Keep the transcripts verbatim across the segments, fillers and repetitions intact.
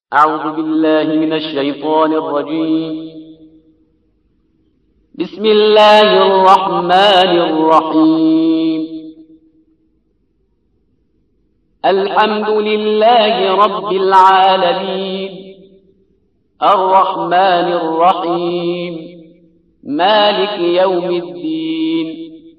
أعوذ بالله من الشيطان الرجيم. بسم الله الرحمن الرحيم. الحمد لله رب العالمين، الرحمن الرحيم، مالك يوم الدين.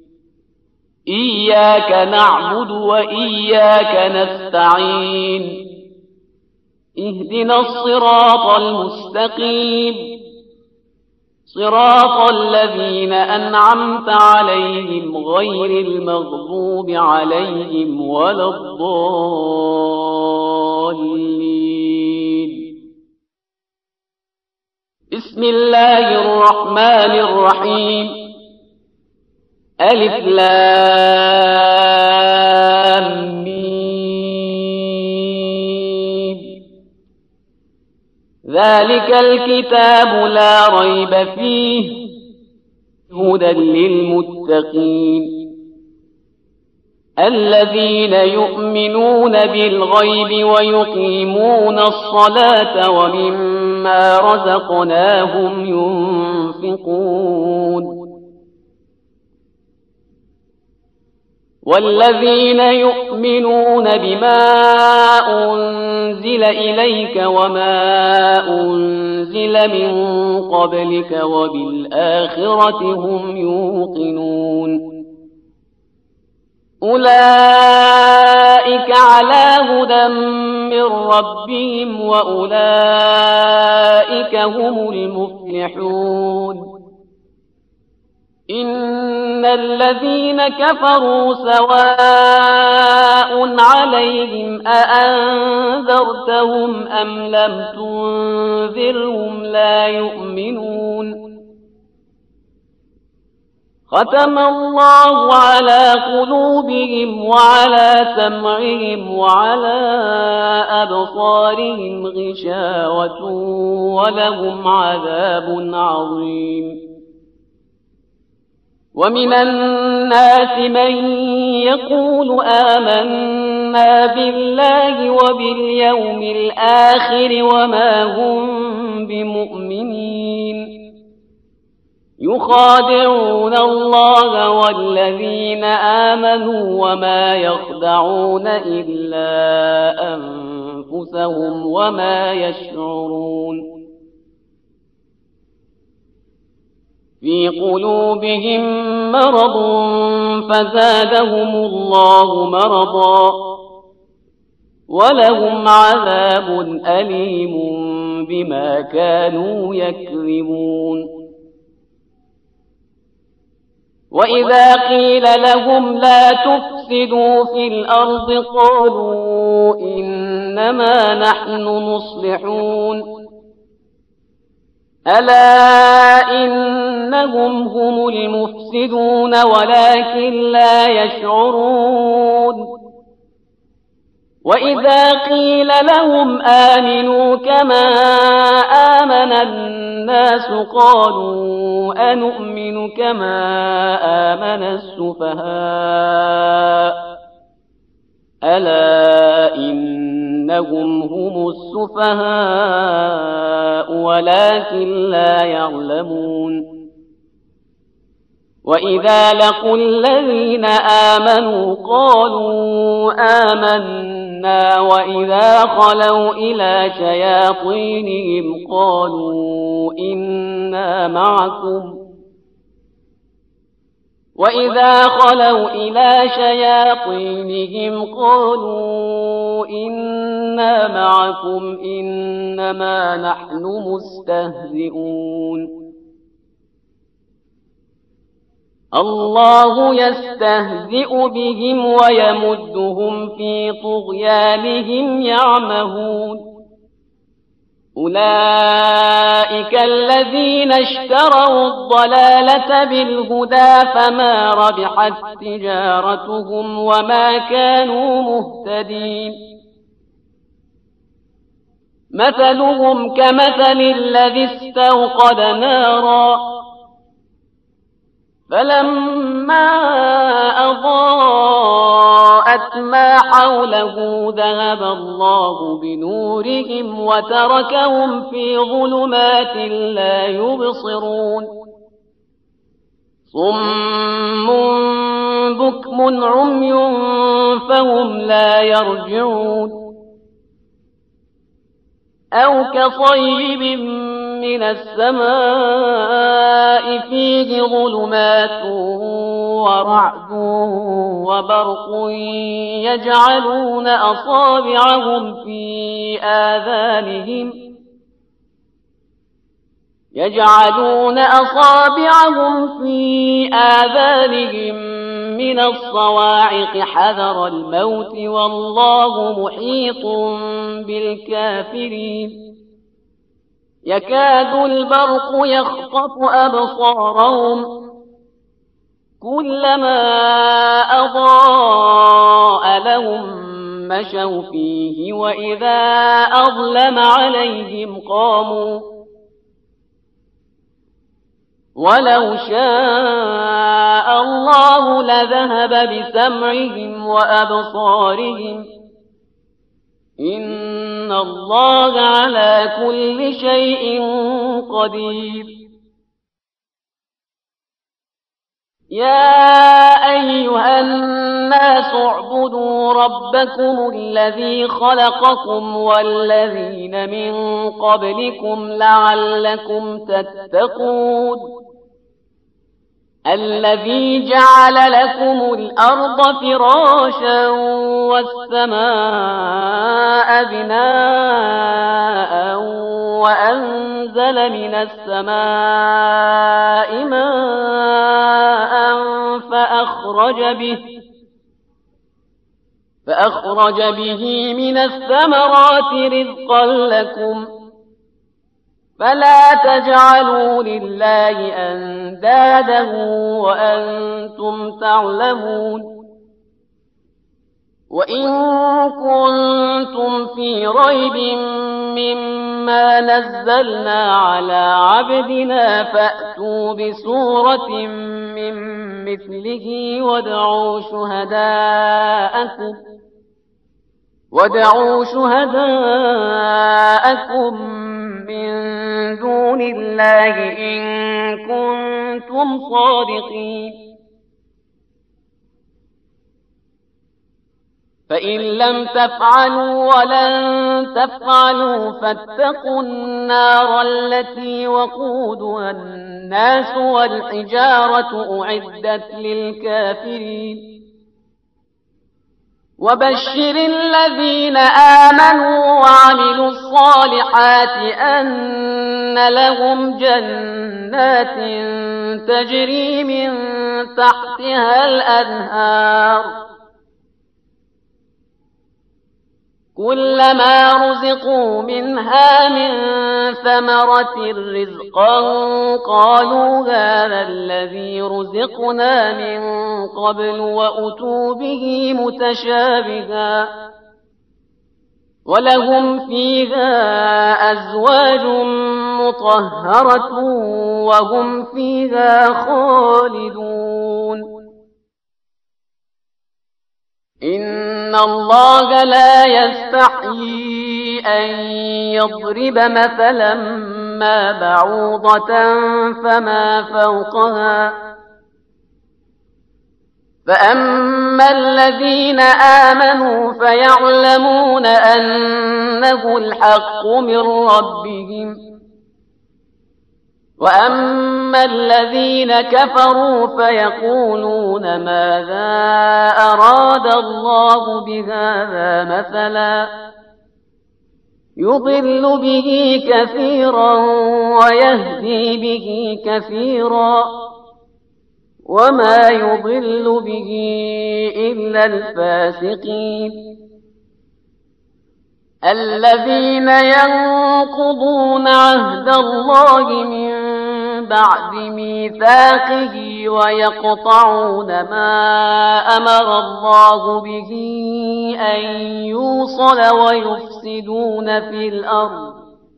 إياك نعبد وإياك نستعين. اهدنا الصراط المستقيم، صراط الذين أنعمت عليهم غير المغضوب عليهم ولا الضالين. بسم الله الرحمن الرحيم. ألف لام ميم. ذلك الكتاب لا ريب فيه هدى للمتقين الذين يؤمنون بالغيب ويقيمون الصلاة ومما رزقناهم ينفقون والذين يؤمنون بما أنزل إليك وما أنزل من قبلك وبالآخرة هم يوقنون أولئك على هدى من ربهم وأولئك هم المفلحون. إن الذين كفروا سواء عليهم أأنذرتهم أم لم تنذرهم لا يؤمنون. ختم الله على قلوبهم وعلى سمعهم وعلى أبصارهم غشاوة ولهم عذاب عظيم. ومن الناس من يقول آمنا بالله وباليوم الآخر وما هم بمؤمنين. يخادعون الله والذين آمنوا وما يخدعون إلا أنفسهم وما يشعرون. في قلوبهم مرض فزادهم الله مرضا ولهم عذاب أليم بما كانوا يكذبون. وإذا قيل لهم لا تفسدوا في الأرض قالوا إنما نحن مصلحون. ألا إنهم هم المفسدون ولكن لا يشعرون. وإذا قيل لهم آمنوا كما آمن الناس قالوا أنؤمن كما آمن السفهاء. ألا إنهم هم السفهاء ولكن لا يعلمون. وإذا لقوا الذين آمنوا قالوا آمنا وإذا خلوا إلى شياطينهم قالوا إنا معكم وإذا خلوا إلى شياطينهم قالوا إنا معكم إنما نحن مستهزئون. الله يستهزئ بهم ويمدهم في طغيانهم يعمهون. أولئك الذين اشتروا الضلالة بالهدى فما ربحت تجارتهم وما كانوا مهتدين. مثلهم كمثل الذي استوقد نارا فلما أضاءت ما حوله ذهب الله بنورهم وتركهم في ظلمات لا يبصرون صم بكم عمي فهم لا يرجعون أو كصيب من السماء فيه ظلمات ورعد وبرق يجعلون أصابعهم في آذانهم يجعلون أصابعهم في آذانهم من الصواعق حذر الموت والله محيط بالكافرين يكاد البرق يخطف أبصارهم كلما أضاء لهم مشوا فيه وإذا أظلم عليهم قاموا ولو شاء الله لذهب بسمعهم وأبصارهم إن الله على كل شيء قدير يا أيها الناس اعبدوا ربكم الذي خلقكم والذين من قبلكم لعلكم تتقون الذي جعل لكم الأرض فراشا والسماء بناء وأنزل من السماء ماء فأخرج به فأخرج به من الثمرات رزقا لكم فلا تجعلوا لله أندادا وأنتم تعلمون وإن كنتم في ريب مما نزلنا على عبدنا فأتوا بسورة من مثله وادعوا شهداءكم وادعوا شهداءكم من دون الله إن كنتم صادقين فإن لم تفعلوا ولن تفعلوا فاتقوا النار التي وقودها الناس والحجارة أعدت للكافرين وبشر الذين آمنوا وعملوا الصالحات أن لهم جنات تجري من تحتها الأنهار كلما رزقوا منها من ثمرة رزقا قالوا هذا الذي رزقنا من قبل وأتوا به متشابها ولهم فيها أزواج مطهرة وهم فيها خالدون إن الله لا يستحيي أن يضرب مثلا ما بعوضة فما فوقها فأما الذين آمنوا فيعلمون أنه الحق من ربهم وأما الذين كفروا فيقولون ماذا أراد الله بهذا مثلا يضل به كثيرا ويهدي به كثيرا وما يضل به إلا الفاسقين الذين ينقضون عهد الله من بعد ميثاقه ويقطعون ما أمر الله به أن يوصل ويفسدون في الأرض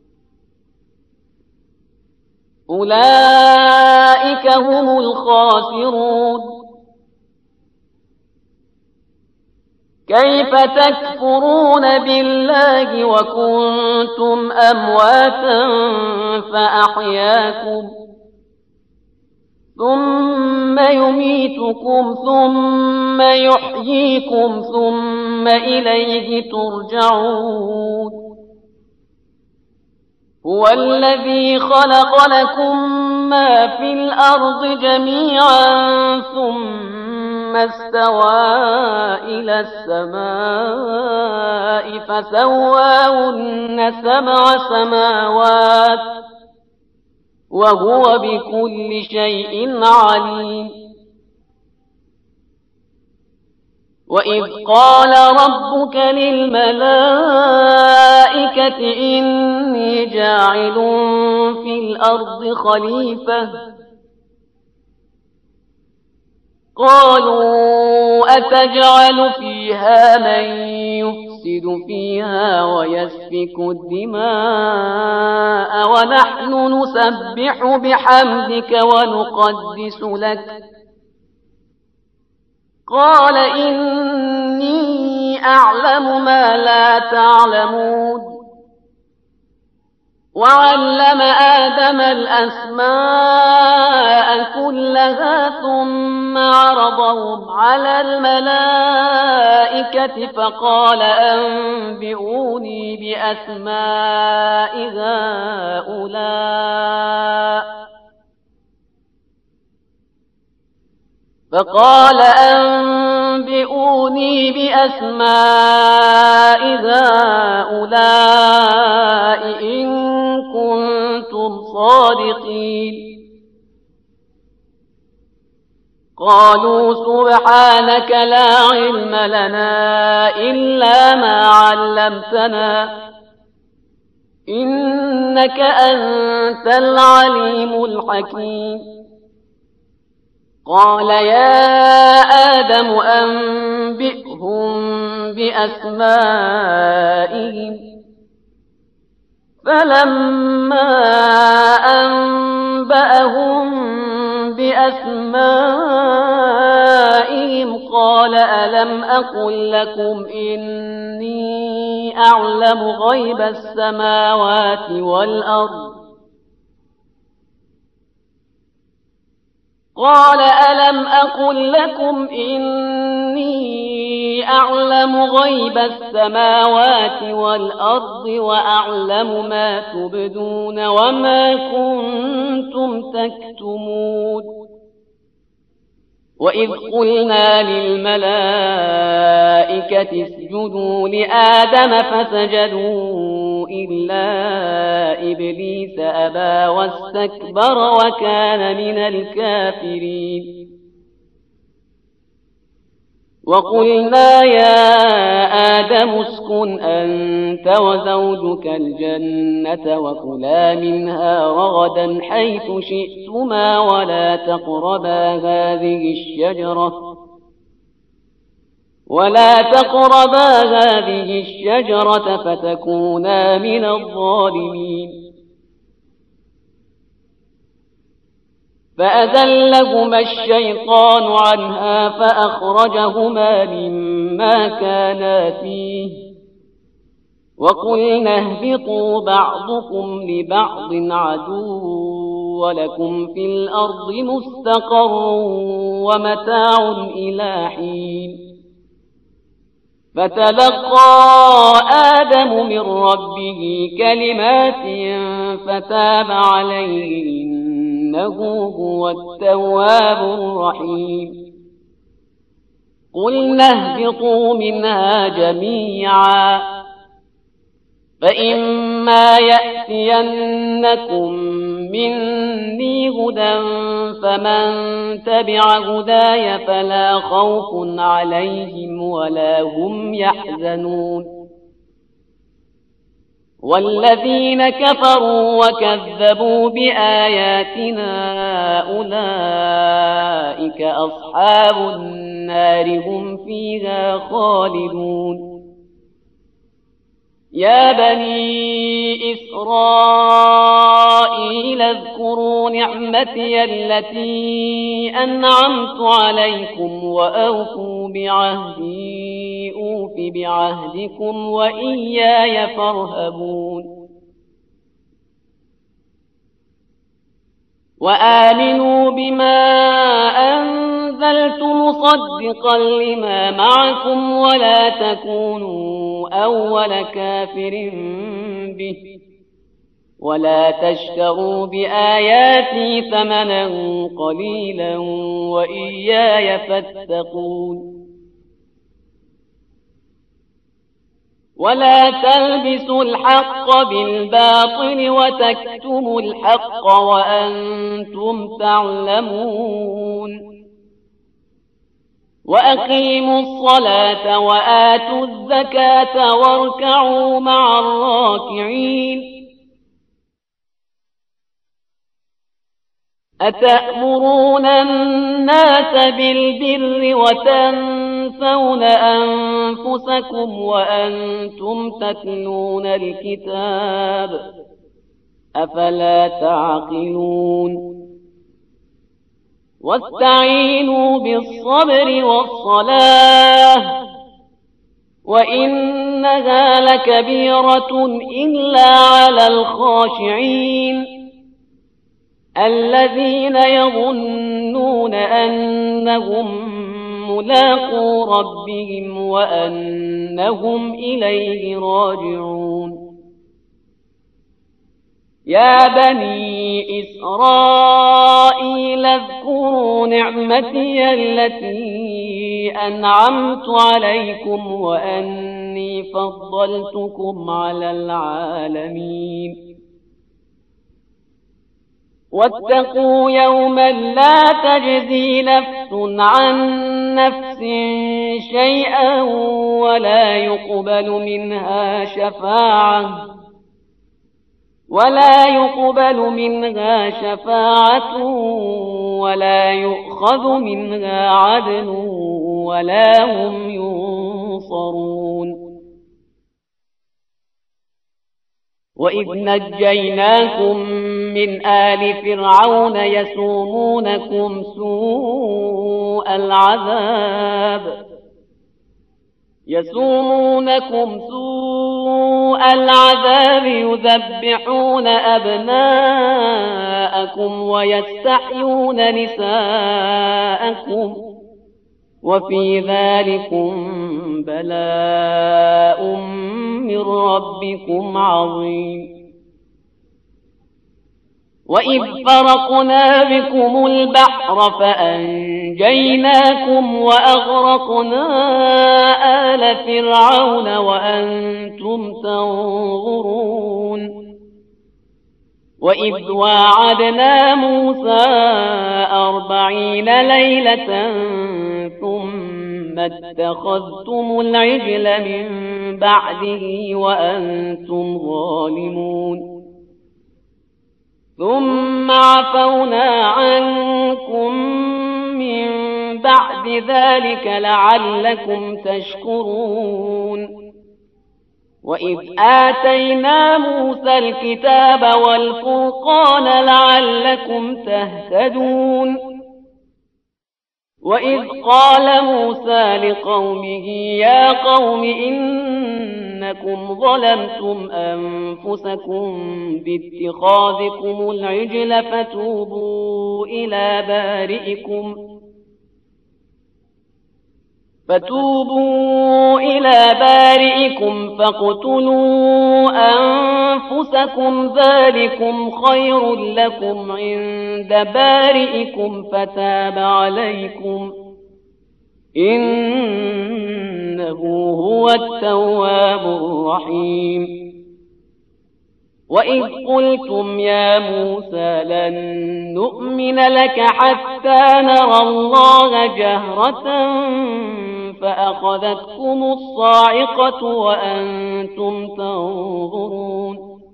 أولئك هم الخاسرون كيف تكفرون بالله وكنتم أمواتا فأحياكم ثم يميتكم ثم يحييكم ثم إليه ترجعون هو الذي خلق لكم ما في الأرض جميعا ثم استوى إلى السماء فسواهن سبع سماوات وهو بكل شيء عليم وإذ قال ربك للملائكة إني جاعل في الأرض خليفة قالوا أتجعل فيها من يفسد فيها ويسفك الدماء ونحن نسبح بحمدك ونقدس لك قال إني أعلم ما لا تعلمون وعلم آدم الأسماء كلها ثم عرضهم على الملائكة فقال أنبئوني بأسماء هؤلاء فقال أنبئوني بأسماء هؤلاء إن كنتم صادقين قالوا سبحانك لا علم لنا إلا ما علمتنا إنك أنت العليم الحكيم قال يا آدم أنبئهم بأسمائهم فلما أنبأهم بأسمائهم قال ألم أقل لكم إني أعلم غيب السماوات والأرض قال ألم أقل لكم إني أعلم غيب السماوات والأرض وأعلم ما تبدون وما كنتم تكتمون وإذ قلنا للملائكة اسجدوا لآدم فسجدوا إلا إبليس أبى واستكبر وكان من الكافرين وقلنا يا آدم اسكن أنت وزوجك الجنة وكلا منها رغدا حيث شئتما ولا تقربا هذه الشجرة ولا تقربا هذه الشجرة فتكونا من الظالمين فأزلهما الشيطان عنها فأخرجهما مما كانا فيه وقلنا اهبطوا بعضكم لبعض عدو ولكم في الأرض مستقر ومتاع إلى حين فتلقى آدم من ربه كلمات فتاب عليه إنه هو التواب الرحيم قلنا اهبطوا منها جميعا فإما يأتينكم مني هدى فمن تبع هداي فلا خوف عليهم ولا هم يحزنون والذين كفروا وكذبوا بآياتنا أولئك أصحاب النار هم فيها خالدون يا بني إسرائيل اذكروا نعمتي التي أنعمت عليكم وأوفوا بعهدي أوف بعهدكم وإياي فارهبون وآمنوا بما أنزلت مصدقا لما معكم ولا تكونوا أول كافر به ولا تشتروا بآياتي ثمنا قليلا وإياي فاتقون ولا تلبسوا الحق بالباطل وتكتموا الحق وأنتم تعلمون وأقيموا الصلاة وآتوا الزكاة واركعوا مع الراكعين أتأمرون الناس بالبر وتنسون أنفسكم وأنتم تتلون الكتاب أفلا تعقلون واستعينوا بالصبر والصلاة وإنها لكبيرة إلا على الخاشعين الذين يظنون أنهم ملاقو ربهم وأنهم إليه راجعون يا بني إسرائيل اذكروا نعمتي التي أنعمت عليكم وأني فضلتكم على العالمين واتقوا يوما لا تجزي نفس عن نفس شيئا ولا يقبل منها شفاعة ولا يقبل منها شفاعة ولا يؤخذ منها عدل ولا هم ينصرون وإذ نجيناكم من آل فرعون يسومونكم سوء العذاب يسومونكم سوء العذاب يذبحون أبناءكم ويستحيون نساءكم وفي ذلكم بلاء من ربكم عظيم وإذ فرقنا بكم البحر فأنجيناكم وأغرقنا آل فرعون وأنتم تنظرون وإذ واعدنا موسى أربعين ليلة ثم اتخذتم العجل من بعده وأنتم ظالمون ثم عفونا عنكم من بعد ذلك لعلكم تشكرون وإذ آتينا موسى الكتاب والفرقان لعلكم تهتدون وإذ قال موسى لقومه يا قوم إنكم ظلمتم أنفسكم باتخاذكم العجل فتوبوا إلى بارئكم فتوبوا إلى بارئكم فاقتلوا أنفسكم ذلكم خير لكم عند بارئكم فتاب عليكم إنه هو التواب الرحيم وإذ قلتم يا موسى لن نؤمن لك حتى نرى الله جهرة فأخذتكم الصاعقة وأنتم تنظرون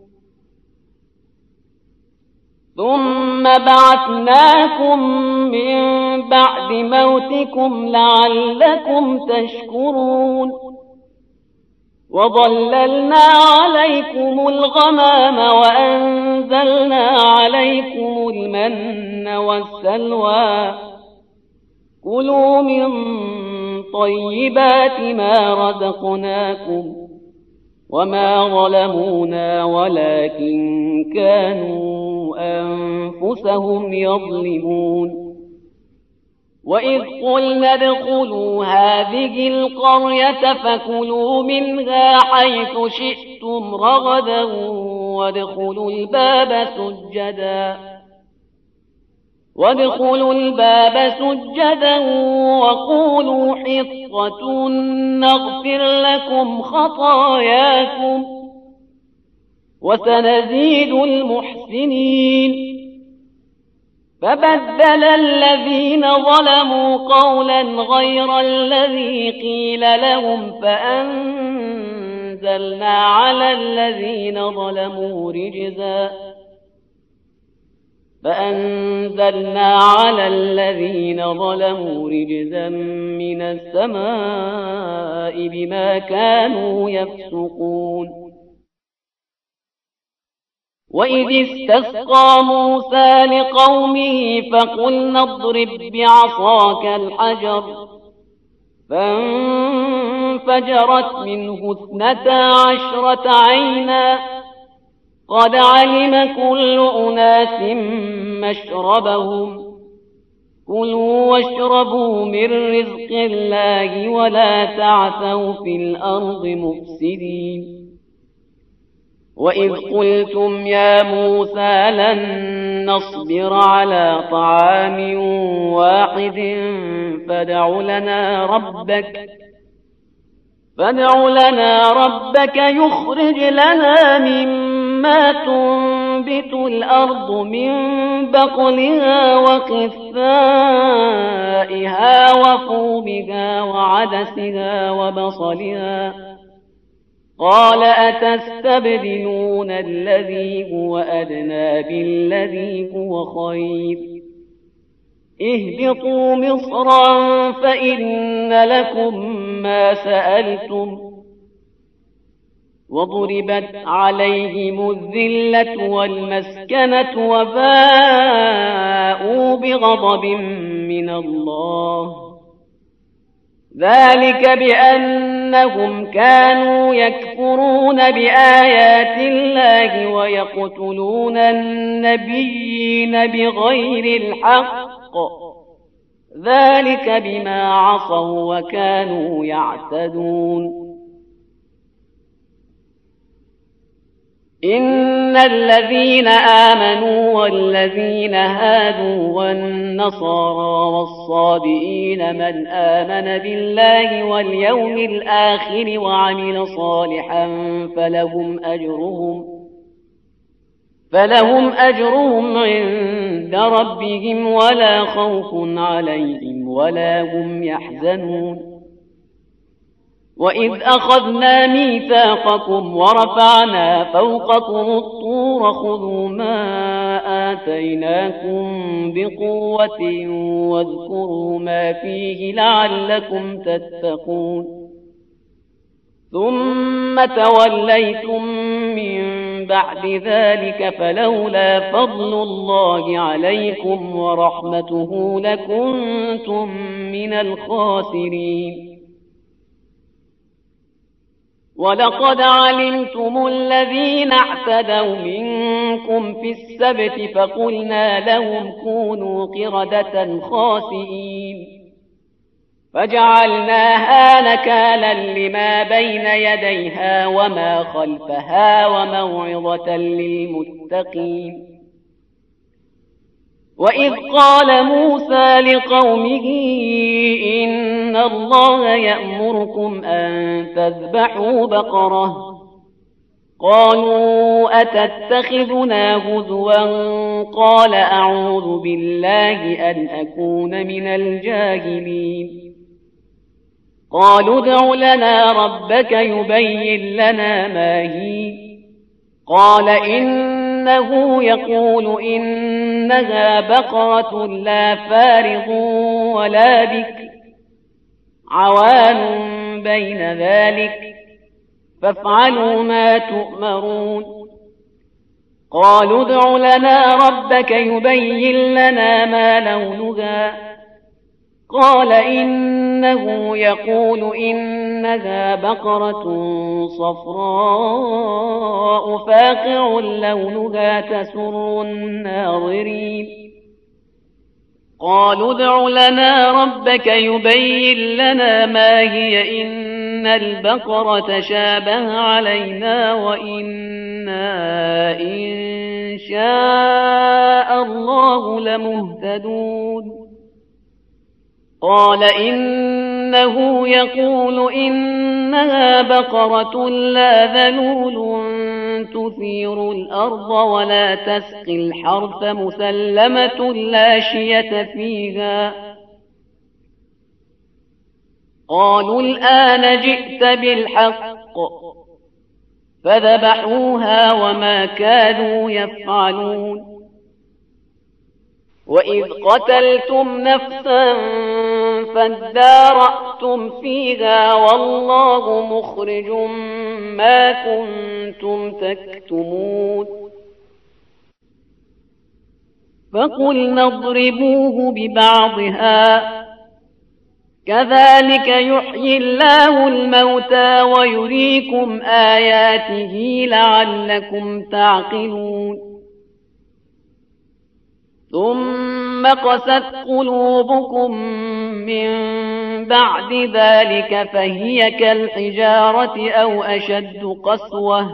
ثم بعثناكم من بعد موتكم لعلكم تشكرون وظللنا عليكم الغمام وأنزلنا عليكم المن والسلوى كلوا من طيبات ما رزقناكم وما ظلمونا ولكن كانوا أنفسهم يظلمون وإذ قلنا ادخلوا هذه القرية فكلوا منها حيث شئتم رغدا وادخلوا الباب سجدا وادخلوا الباب سجدا وقولوا حطة نغفر لكم خطاياكم وسنزيد المحسنين فبدل الذين ظلموا قولا غير الذي قيل لهم فأنزلنا على الذين ظلموا رجزا فأنزلنا على الذين ظلموا رجزا من السماء بما كانوا يفسقون وإذ استسقى موسى لقومه فقلنا اضرب بعصاك الحجر فانفجرت منه اثنتا عشرة عينا قد علم كل أناس مشربهم كلوا واشربوا من رزق الله ولا تعثوا في الأرض مفسدين وإذ قلتم يا موسى لن نصبر على طعام واحد فادع لنا ربك فادع لنا ربك يخرج لنا مما تنبت الأرض من بقلها وقثائها وفومها وعدسها وبصلها قال أتستبدلون الذي هو أدنى بالذي هو خير اهبطوا مصرا فإن لكم ما سألتم وضربت عليهم الذلة والمسكنة وباءوا بغضب من الله ذلك بأنهم كانوا يكفرون بآيات الله ويقتلون النبيين بغير الحق ذلك بما عصوا وكانوا يعتدون إن الذين آمنوا والذين هادوا والنصارى والصابئين من آمن بالله واليوم الآخر وعمل صالحا فلهم أجرهم فلهم أجرهم عند ربهم ولا خوف عليهم ولا هم يحزنون وإذ أخذنا ميثاقكم ورفعنا فوقكم الطور خذوا ما آتيناكم بقوة واذكروا ما فيه لعلكم تتقون ثم توليتم من بعد ذلك فلولا فضل الله عليكم ورحمته لكنتم من الخاسرين ولقد علمتم الذين اعتدوا منكم في السبت فقلنا لهم كونوا قردة خاسئين فجعلناها نكالا لما بين يديها وما خلفها وموعظة للمتقين وإذ قال موسى لقومه إن الله يأمركم أن تذبحوا بقرة قالوا أتتخذنا هزوا قال أعوذ بالله أن أكون من الجاهلين قالوا ادع لنا ربك يبين لنا ما هي قال إنه يقول إنها بقرة لا فارغ ولا بكر عوان بين ذلك فافعلوا ما تؤمرون قالوا ادع لنا ربك يبين لنا ما لونها قال إن إنه يقول إنها بقرة صفراء فاقع لونها تسر الناظرين قالوا ادع لنا ربك يبين لنا ما هي إن البقرة تشابه علينا وإنا إن شاء الله لمهتدون قال إنه يقول إنها بقرة لا ذلول تثير الأرض ولا تسقي الحرث مسلمة لا شية فيها قالوا الآن جئت بالحق فذبحوها وما كانوا يفعلون وإذ قتلتم نفسا فادارأتم فيها والله مخرج ما كنتم تكتمون فقلنا اضربوه ببعضها كذلك يحيي الله الموتى ويريكم آياته لعلكم تعقلون ثم قست قلوبكم من بعد ذلك فهي كالحجارة أو أشد قسوة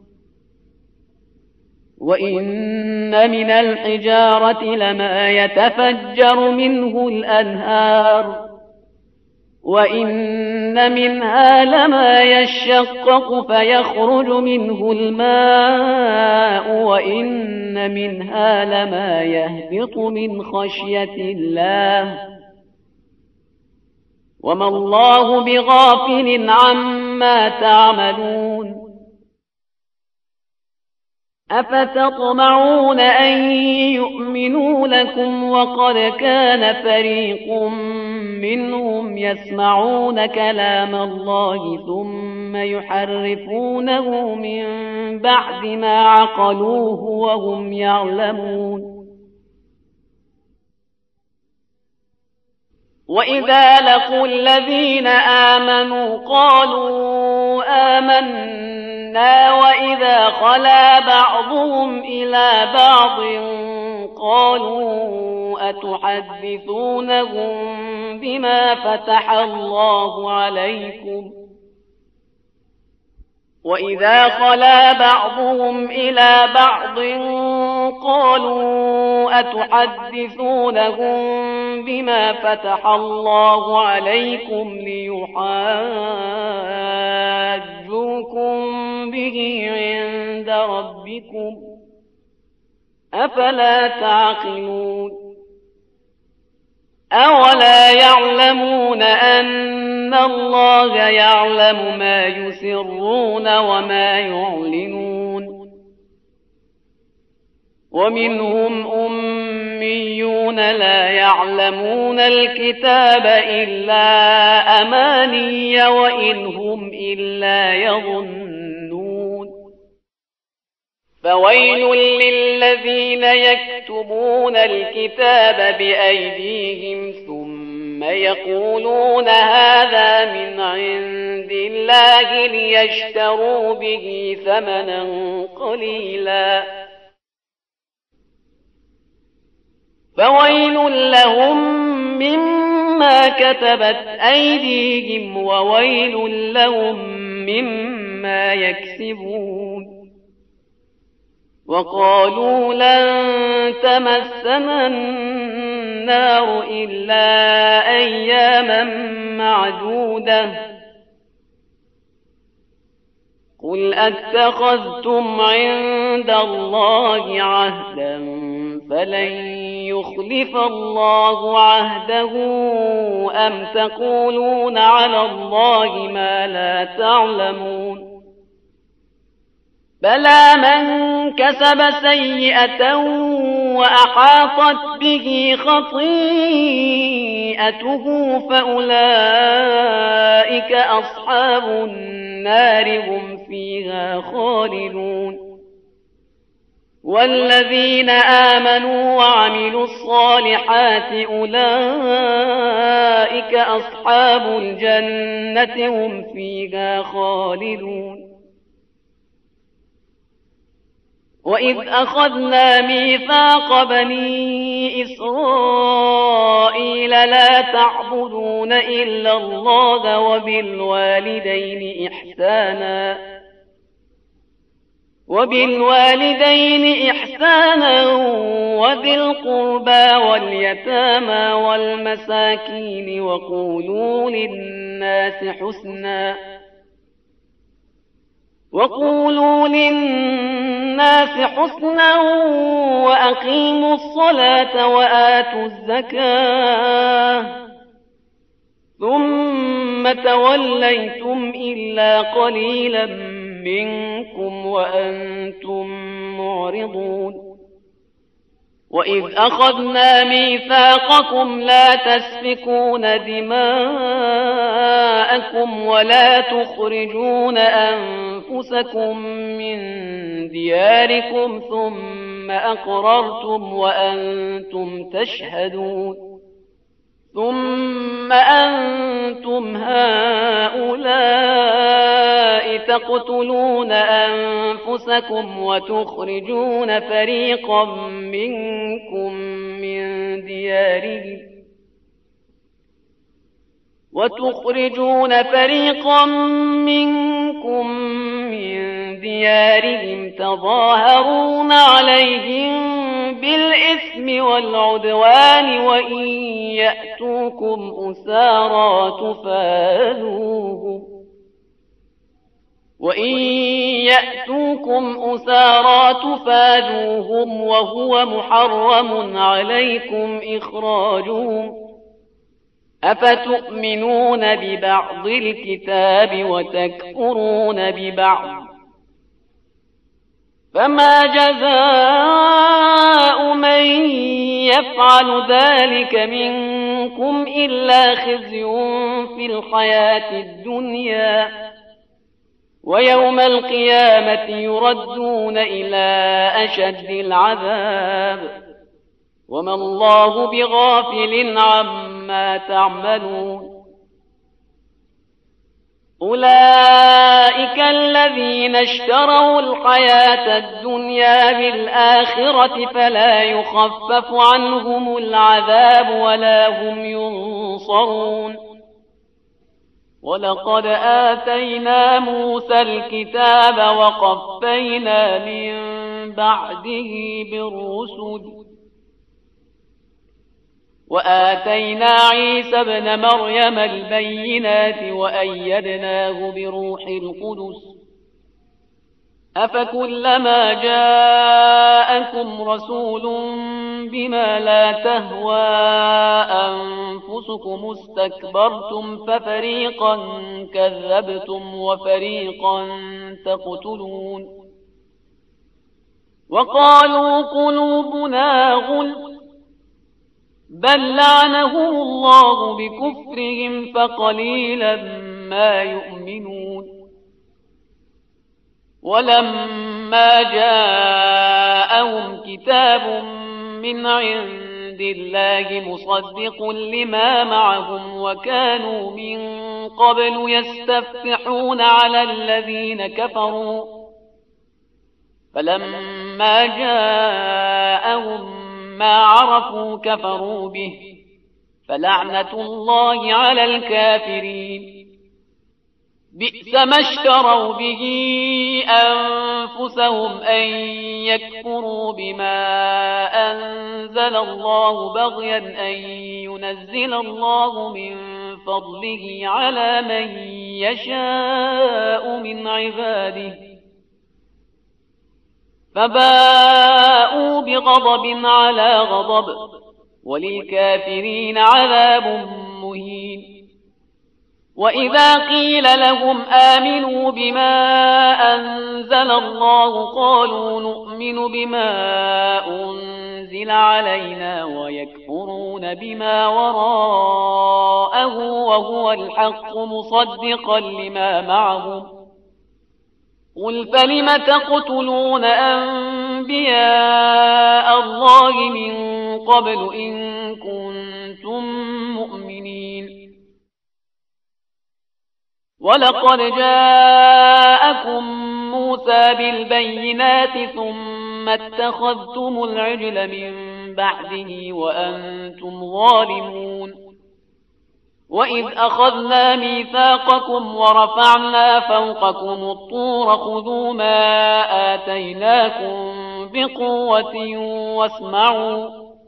وإن من الحجارة لما يتفجر منه الأنهار وإن منها لما يشقق فيخرج منه الماء وإن منها لما يهبط من خشية الله وما الله بغافل عما تعملون أفتطمعون أن يؤمنوا لكم وقد كان فريق منهم يسمعون كلام الله ثم يحرفونه من بعد ما عقلوه وهم يعلمون وإذا لقوا الذين آمنوا قالوا آمنا وإذا خلا بعضهم إلى بعض قالوا أتحدثونهم بما فتح الله عليكم وإذا خلا بعضهم إلى بعض قالوا أتحدثونهم بما فتح الله عليكم ليحاجوكم به عند ربكم أفلا تعقلون أولا يعلمون أن الله يعلم ما يسرون وما يعلنون ومنهم أميون لا يعلمون الكتاب إلا أماني وإن هم إلا يظنون فويل للذين يكتبون الكتاب بأيديهم ثم يقولون هذا من عند الله ليشتروا به ثمنا قليلا فويل لهم مما كتبت أيديهم وويل لهم مما يكسبون وقالوا لن تمسنا النار إلا أياما معدودة قل أتخذتم عند الله عهدا فلن يخلف الله عهده أم تقولون على الله ما لا تعلمون بلى من كسب سيئة وأحاطت به خطيئته فأولئك أصحاب النار هم فيها خالدون والذين آمنوا وعملوا الصالحات أولئك أصحاب الجنة هم فيها خالدون. وإذ أخذنا ميثاق بني إسرائيل لا تعبدون إلا الله وبالوالدين إحسانا وبالوالدين إحسانا وذي القربى واليتامى والمساكين وقولوا للناس حسنا وقولوا للناس حسنا وأقيموا الصلاة وآتوا الزكاة ثم توليتم إلا قليلا منكم وأنتم معرضون. وإذ أخذنا ميثاقكم لا تسفكون دماءكم ولا تخرجون أنفسكم من دياركم ثم أقررتم وأنتم تشهدون ثم أنتم هؤلاء تقتلون أنفسكم وتخرجون فريقا منكم من ديارهم وتخرجون فريقا منكم من ديارهم تظاهرون عليهم بالإثم والعدوان وإن يأتوكم أسارى تفادوهم وإن يأتوكم أسارى تفادوهم وهو محرم عليكم إخراجهم أفتؤمنون ببعض الكتاب وتكفرون ببعض فما جزاء من يفعل ذلك منكم إلا خزي في الحياة الدنيا ويوم القيامة يردون إلى أشد العذاب وما الله بغافل عما تعملون. أولئك الذين اشتروا الحياة الدنيا بالآخرة فلا يخفف عنهم العذاب ولا هم ينصرون. ولقد آتينا موسى الكتاب وقفينا من بعده بالرسل وآتينا عيسى ابن مريم البينات وأيدناه بروح القدس أفكلما جاءكم رسول بما لا تهوى أنفسكم استكبرتم ففريقا كذبتم وفريقا تقتلون. وقالوا قلوبنا غلف بل لعنهم الله بكفرهم فقليلا ما يؤمنون. ولما جاءهم كتاب من عند الله مصدق لما معهم وكانوا من قبل يستفتحون على الذين كفروا فلما جاءهم ما عرفوا كفروا به فلعنة الله على الكافرين. بئس ما اشتروا به أنفسهم أن يكفروا بما أنزل الله بغيا أن ينزل الله من فضله على من يشاء من عباده فباءوا بغضب على غضب وللكافرين عذاب مهين. وإذا قيل لهم آمنوا بما أنزل الله قالوا نؤمن بما أنزل علينا ويكفرون بما وراءه وهو الحق مصدقا لما معهم قل فلم تقتلون أنبياء الله من قبل إن كنتم مؤمنين ولقد جاءكم موسى بالبينات ثم اتخذتم العجل من بعده وأنتم ظالمون وإذ أخذنا ميثاقكم ورفعنا فوقكم الطور خذوا ما آتيناكم بقوة واسمعوا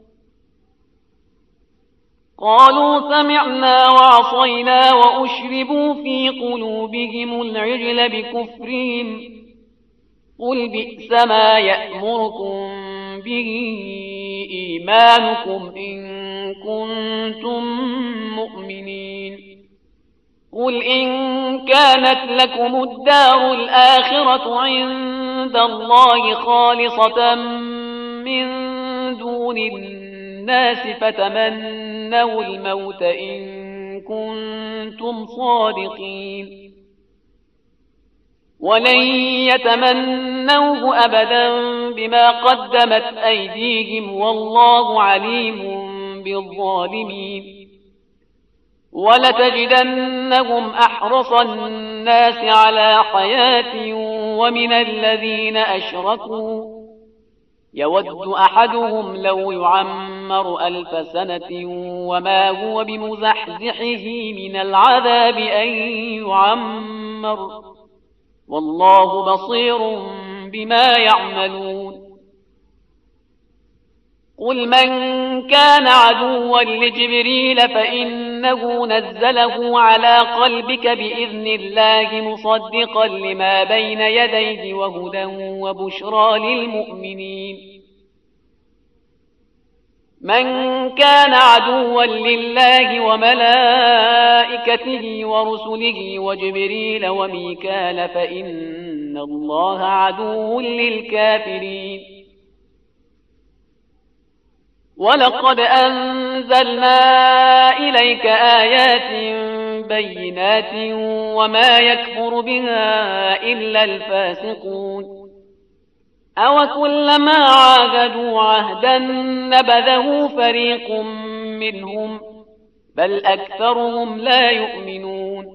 قالوا سمعنا وعصينا وأشربوا في قلوبهم العجل بكفرهم قل بئس ما يأمركم به إيمانكم إن كنتم مؤمنين قل إن كانت لكم الدار الآخرة عند الله خالصة من دون الناس فتمنوا الموت إن كنتم صادقين ولن يتمنوه أبدا بما قدمت أيديهم والله عليم بالظالمين ولتجدنهم أحرص الناس على حياة ومن الذين أشركوا يود أحدهم لو يعمر ألف سنة وما هو بمزحزحه من العذاب أن يعمر والله بصير بما يعملون قل من كان عدوا لجبريل فإنه نزله على قلبك بإذن الله مصدقا لما بين يديه وهدى وبشرى للمؤمنين من كان عدوا لله وملائكته ورسله وجبريل وميكال فإن الله عدو للكافرين ولقد أنزلنا إليك آيات بينات وما يكفر بها إلا الفاسقون أوكلما عاهدوا عهدا نبذه فريق منهم بل أكثرهم لا يؤمنون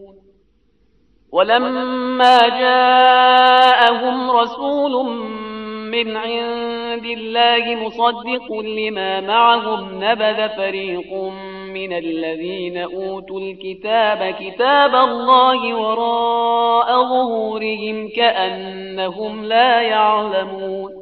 ولما جاءهم رسول من عند الله مصدق لما معهم نبذ فريق من الذين أوتوا الكتاب كتاب الله وراء ظهورهم كأنهم لا يعلمون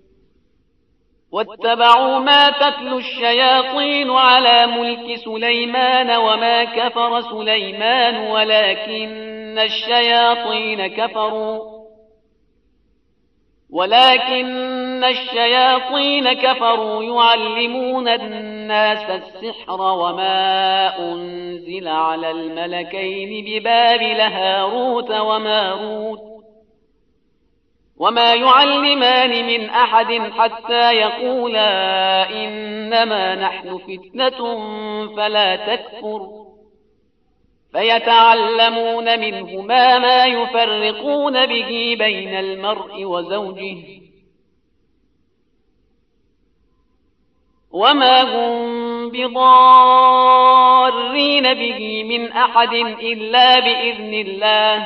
واتبعوا ما تتلو الشياطين على ملك سليمان وما كفر سليمان ولكن الشياطين كفروا ولكن الشياطين كفروا يعلمون الناس السحر وما أنزل على الملكين ببابل هاروت وماروت وما يعلمان من أحد حتى يقولا إنما نحن فتنة فلا تكفر فيتعلمون منهما ما يفرقون به بين المرء وزوجه وما هم بضارين به من أحد إلا بإذن الله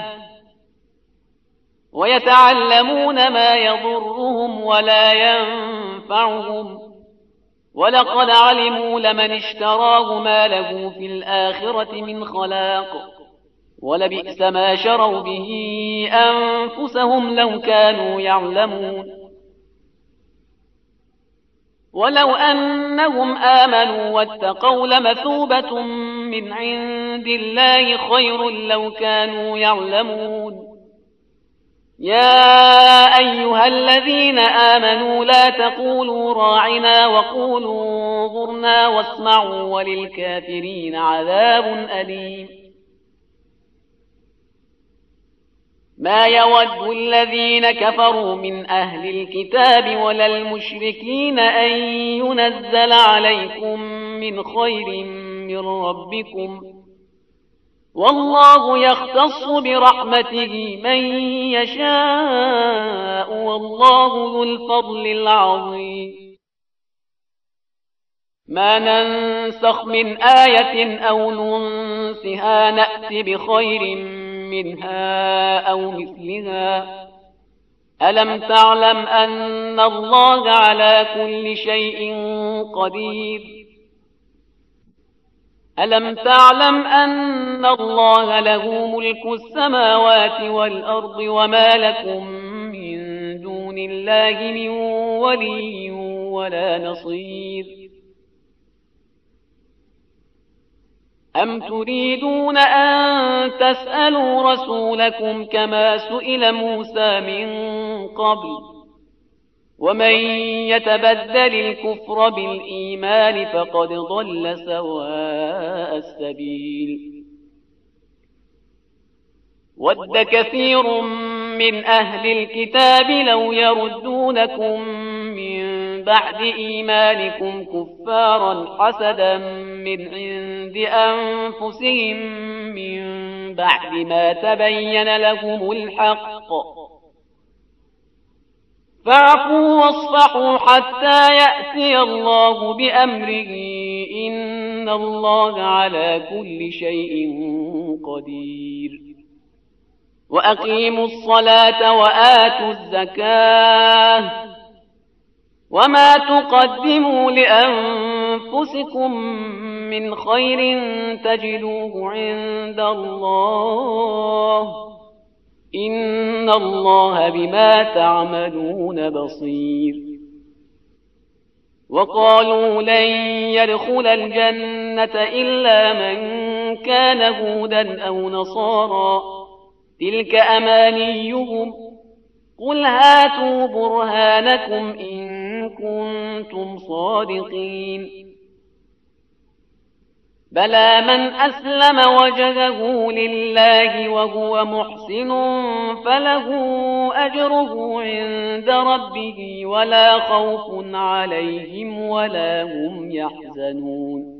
ويتعلمون ما يضرهم ولا ينفعهم ولقد علموا لمن اشتراه ما له في الآخرة من خلاق ولبئس ما شروا به أنفسهم لو كانوا يعلمون ولو أنهم آمنوا واتقوا لمثوبة من عند الله خير لو كانوا يعلمون يا أيها الذين آمنوا لا تقولوا راعنا وقولوا انظرنا واسمعوا وللكافرين عذاب أليم ما يود الذين كفروا من أهل الكتاب ولا المشركين أن ينزل عليكم من خير من ربكم والله يختص برحمته من يشاء والله ذو الفضل العظيم. ما ننسخ من آية أو ننسها نأت بخير منها أو مثلها. ألم تعلم أن الله على كل شيء قدير ألم تعلم أن الله له ملك السماوات والأرض وما لكم من دون الله من ولي ولا نصير. أم تريدون أن تسألوا رسولكم كما سئل موسى من قبل ومن يتبدل الكفر بالإيمان فقد ضل سواء السبيل. ود كثير من أهل الكتاب لو يردونكم من بعد إيمانكم كفارا حسدا من عند أنفسهم من بعد ما تبين لهم الحق فاعفوا واصفحوا حتى يأتي الله بأمره إن الله على كل شيء قدير. وأقيموا الصلاة وآتوا الزكاة وما تقدموا لأنفسكم من خير تجدوه عند الله إن الله بما تعملون بصير. وقالوا لن يدخل الجنة إلا من كان هودا أو نصارى تلك أمانيهم قل هاتوا برهانكم إن كنتم صادقين. بلى من أسلم وجهه لله وهو محسن فله أجره عند ربه ولا خوف عليهم ولا هم يحزنون.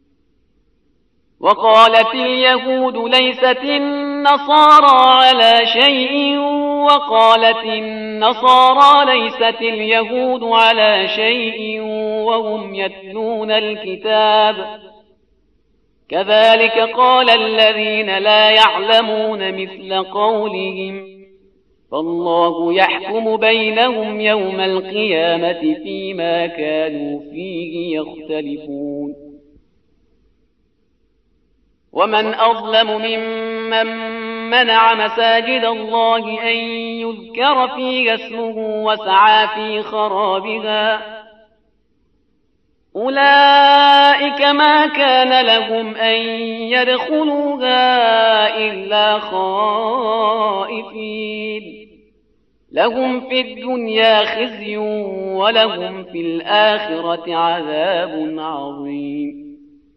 وقالت اليهود ليست النصارى على شيء وقالت النصارى ليست اليهود على شيء وهم يتلون الكتاب كذلك قال الذين لا يعلمون مثل قولهم فالله يحكم بينهم يوم القيامة فيما كانوا فيه يختلفون. ومن أظلم ممن منع مساجد الله أن يذكر فيها اسمه وسعى في خرابها أولئك ما كان لهم أن يدخلوها إلا خائفين لهم في الدنيا خزي ولهم في الآخرة عذاب عظيم.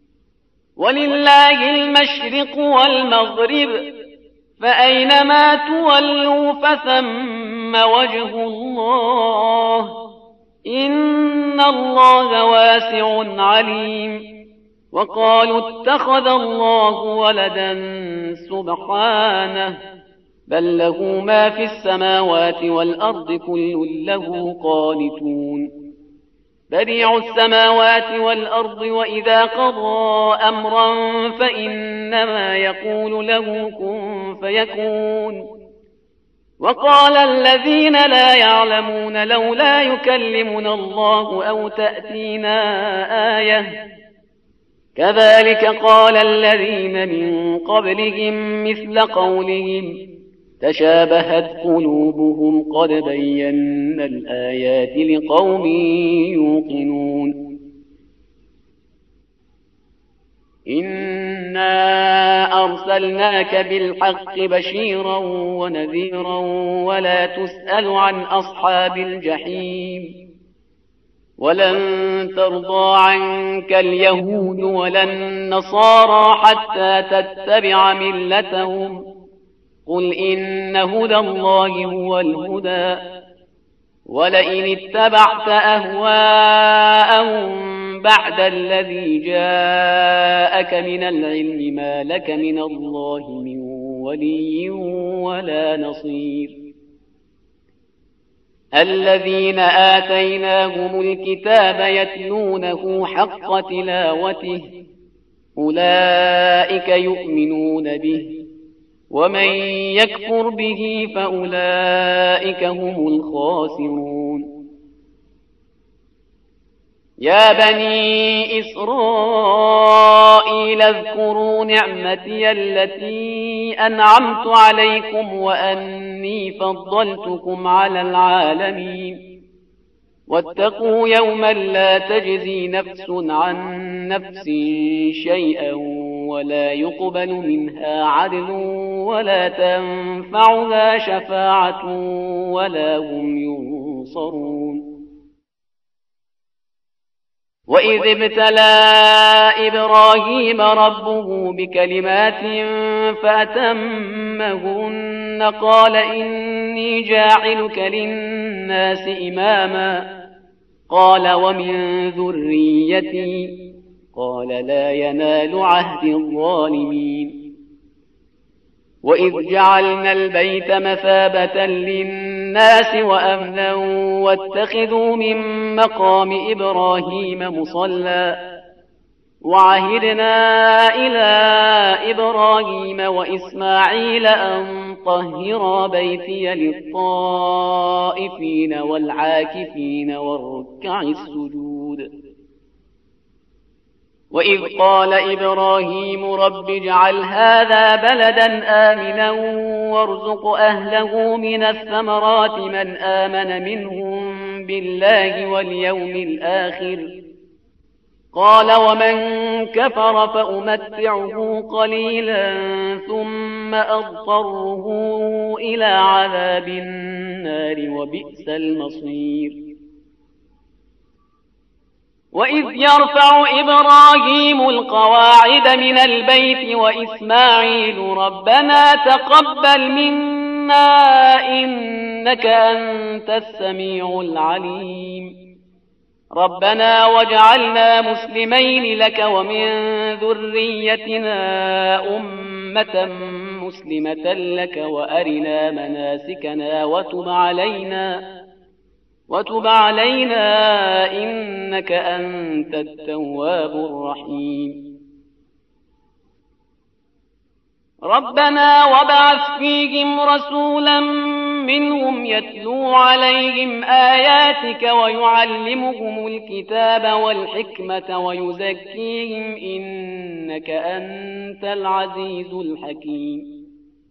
ولله المشرق والمغرب فأينما تولوا فثم وجه الله إن الله واسع عليم. وقالوا اتخذ الله ولدا سبحانه بل له ما في السماوات والأرض كل له قانتون. بديع السماوات والأرض وإذا قضى أمرا فإنما يقول له كن فيكون. وقال الذين لا يعلمون لولا يكلمنا الله أو تأتينا آية كذلك قال الذين من قبلهم مثل قولهم تشابهت قلوبهم قد بينا الآيات لقوم يوقنون. إنا أرسلناك بالحق بشيرا ونذيرا ولا تسأل عن أصحاب الجحيم ولن ترضى عنك اليهود ولا النصارى حتى تتبع ملتهم قل إن هدى الله هو الهدى ولئن اتبعت أهواءهم بعد الذي جاءك من العلم ما لك من الله من ولي ولا نصير. الذين آتيناهم الكتاب يتلونه حق تلاوته أولئك يؤمنون به ومن يكفر به فأولئك هم الخاسرون. يا بني إسرائيل اذكروا نعمتي التي أنعمت عليكم وأني فضلتكم على العالمين. واتقوا يوما لا تجزي نفس عن نفس شيئا ولا يقبل منها عدل ولا تنفعها شفاعة ولا هم ينصرون. وإذ ابتلى إبراهيم ربه بكلمات فأتمهن قال إني جاعلك للناس إماما قال ومن ذريتي قال لا ينال عهد الظالمين. وإذ جعلنا البيت مثابة للناس وأمنا واتخذوا من مقام إبراهيم مصلى وعهدنا إلى إبراهيم وإسماعيل أن طهرا بيتي للطائفين والعاكفين والركع السجود. وإذ قال إبراهيم رب اجعل هذا بلدا آمنا وارزق أهله من الثمرات من آمن منهم بالله واليوم الآخر قال ومن كفر فأمتعه قليلا ثم أضطره إلى عذاب النار وبئس المصير. وإذ يرفع إبراهيم القواعد من البيت وإسماعيل ربنا تقبل منا إنك أنت السميع العليم ربنا واجعلنا مسلمين لك ومن ذريتنا أمة مسلمة لك وأرنا مناسكنا وتب علينا وتب علينا إنك أنت التواب الرحيم. ربنا وابعث فيهم رسولا منهم يتلو عليهم آياتك ويعلمهم الكتاب والحكمة ويزكيهم إنك أنت العزيز الحكيم.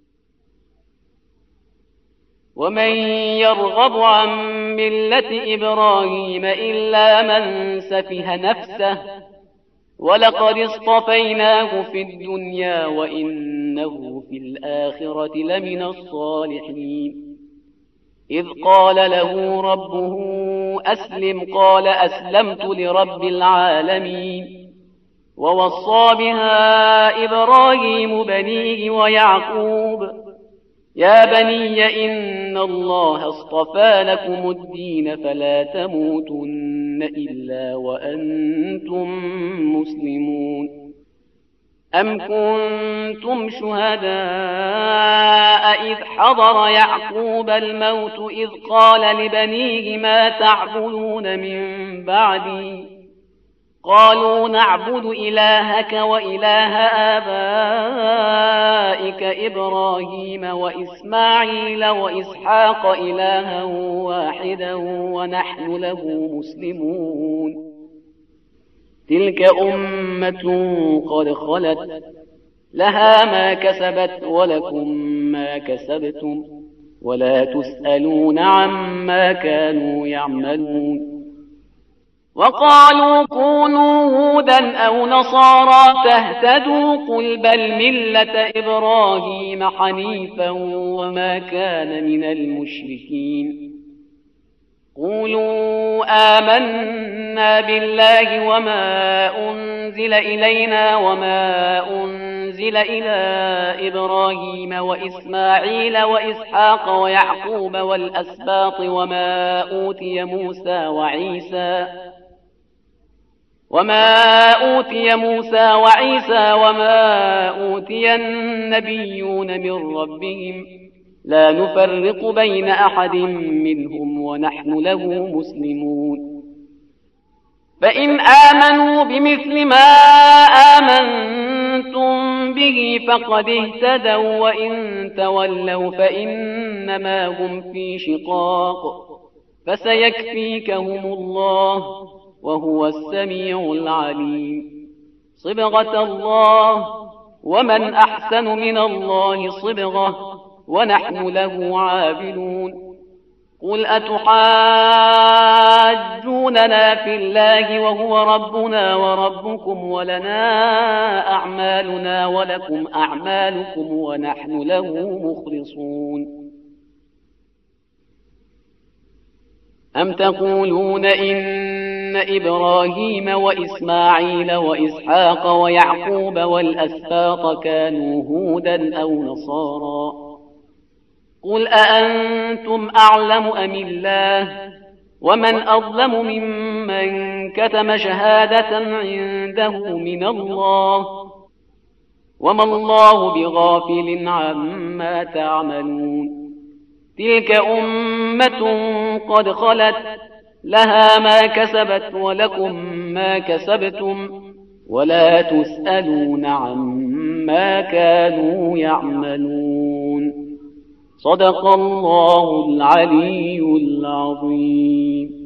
ومن يرغب عن ملة إبراهيم إلا من سفه نفسه ولقد اصطفيناه في الدنيا وإنه في الآخرة لمن الصالحين. إذ قال له ربه أسلم قال أسلمت لرب العالمين. ووصى بها إبراهيم بنيه ويعقوب يا بني إن الله اصطفى لكم الدين فلا تموتن إلا وأنتم مسلمون. أم كنتم شهداء إذ حضر يعقوب الموت إذ قال لبنيه ما تعبدون من بعدي قالوا نعبد إلهك وإله آبائك إبراهيم وإسماعيل وإسحاق إلها واحدا ونحن له مسلمون. تلك أمة قد خلت لها ما كسبت ولكم ما كسبتم ولا تسألون عما كانوا يعملون. وقالوا كونوا هودا أو نصارى تهتدوا قل بل ملة إبراهيم حنيفا وما كان من المشركين. قولوا آمنا بالله وما أنزل إلينا وما أنزل أنزل إلى إبراهيم وإسماعيل وإسحاق ويعقوب والأسباط وما أوتي موسى وعيسى وما أوتي موسى وعيسى وما أوتي النبيون من ربهم لا نفرق بين أحد منهم ونحن له مسلمون فإن آمنوا بمثل ما آمنتم به فقد اهتدوا وإن تولوا فإنما هم في شقاق فسيكفيكهم الله وهو السميع العليم صبغة الله ومن أحسن من الله صبغة ونحن له عابدون قل أتحاجوننا في الله وهو ربنا وربكم ولنا أعمالنا ولكم أعمالكم ونحن له مخلصون أم تقولون إن إبراهيم وإسماعيل وإسحاق ويعقوب والأسباط كانوا هودا أو نصارا قل أأنتم أعلم أم الله ومن أظلم ممن كتم شهادة عنده من الله وما الله بغافل عما تعملون تلك أمة قد خلت لها ما كسبت ولكم ما كسبتم ولا تسألون عما كانوا يعملون صدق الله العلي العظيم.